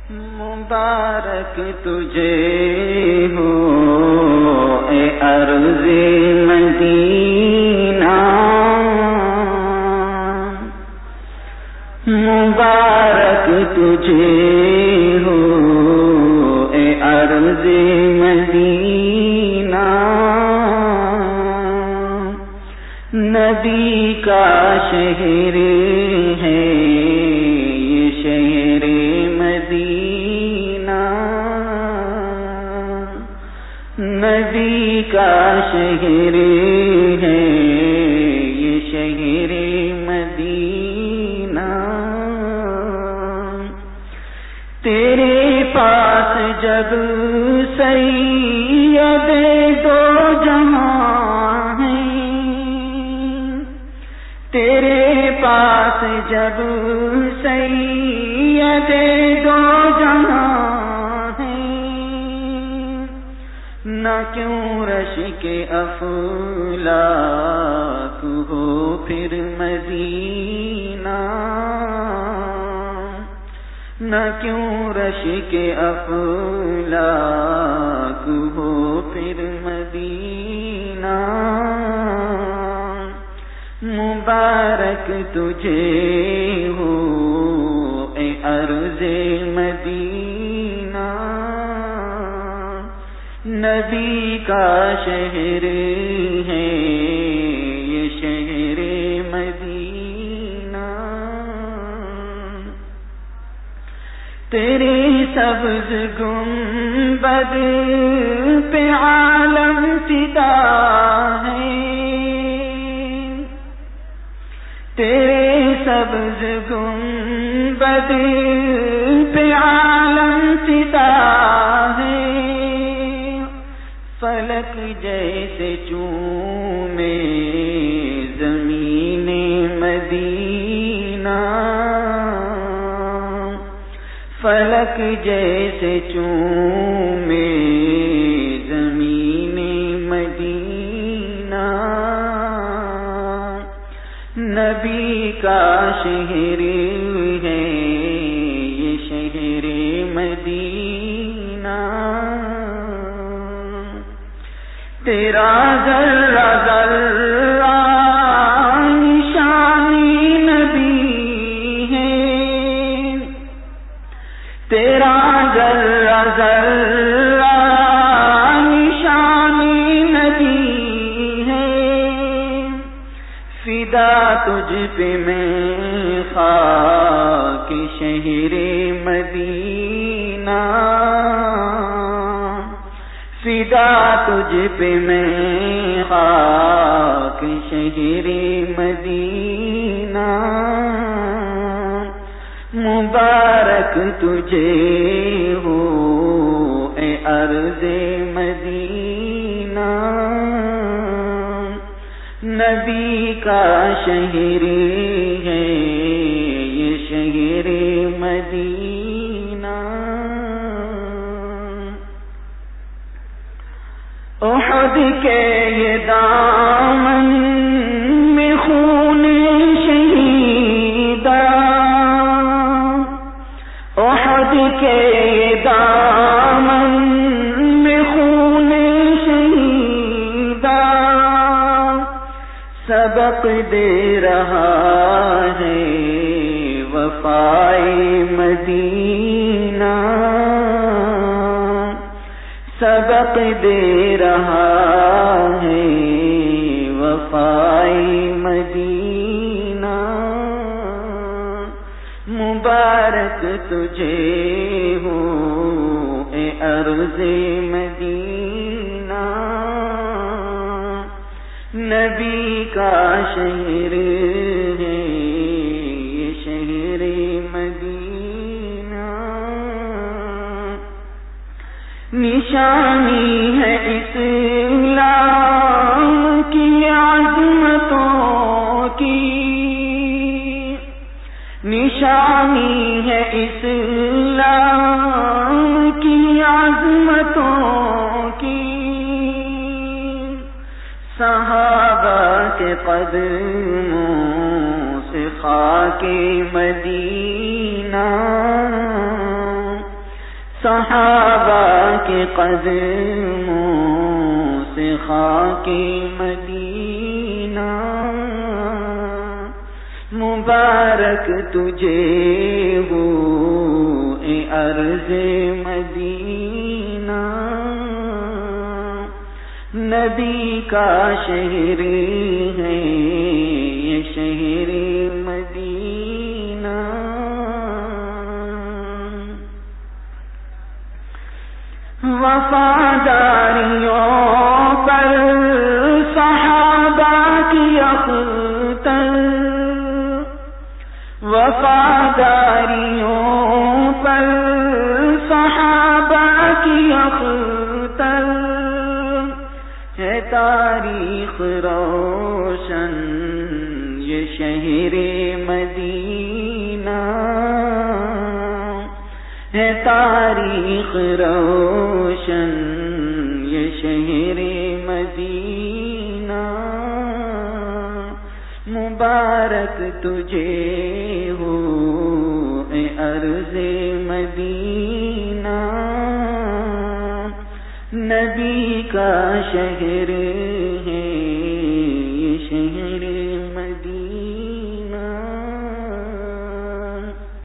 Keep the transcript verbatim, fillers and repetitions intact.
مبارک تجھے ہو اے ارض مدینہ، مبارک تجھے ہو اے ارض مدینہ، نبی کا شہر ہے یہ شہر مدینہ، نبی کا شہر ہے یہ شہر مدینہ، تیرے پاس جب سید دو جہاں ہیں، تیرے پاس جب سید دو جہاں ہیں، نہ کیوں رش کے افلاک ہو پھر مدینہ، نہ کیوں رش کے افلاک ہو پھر مدینہ، مبارک تجھے ہو اے ارض مدینہ، نبی کا شہر ہے یہ شہر مدینہ، تیرے سبز گنبد پہ عالم فدا ہے، تیرے سبز گنبد پہ عالم فدا ہے، فلک جیسے چومے زمین مدینہ، فلک جیسے چومے زمین مدینہ، نبی کا شہر ہے یہ شہر مدینہ، تیرا ذرہ ذرہ نشانی نبی ہے، تیرا ذرہ ذرہ نشانی نبی ہے، فدا تجھ پہ میں خاک شہر مدینہ، فدا تجھ پہ میں خاک شہر مدینہ، مبارک تجھے ہو اے ارض مدینہ، نبی کا شہر ہے یہ شہر مدینہ، احد کے یہ دامن میں خون شہیدہ، احد کے یہ دامن میں خون شہیدہ، سبق دے رہا ہے وفائے مدینہ، سبق دے رہا ہے وفائے مدینہ، مبارک تجھے ہو اے ارض مدینہ، نبی کا شہر ہے یہ شہر مدینہ، نشانی ہے اسلام کی عظمتوں کی، نشانی ہے اسلام کی عظمتوں کی، صحابہ کے قدموں سے خاک مدینہ، صحابہ کے قدموں سے خاک مدینہ، مبارک تجھے ہو اے ارض مدینہ، نبی کا شہر ہے یہ شہر مدینہ۔ وفاداریوں پر صحابہ کی اختر، وفاداریوں پر صحابہ کی اختر، ہے تاریخ روشن یہ شہر مدینہ، ہے تاریخ روشن یہ شہر مدینہ، مبارک تجھے ہو اے ارض مدینہ، نبی کا شہر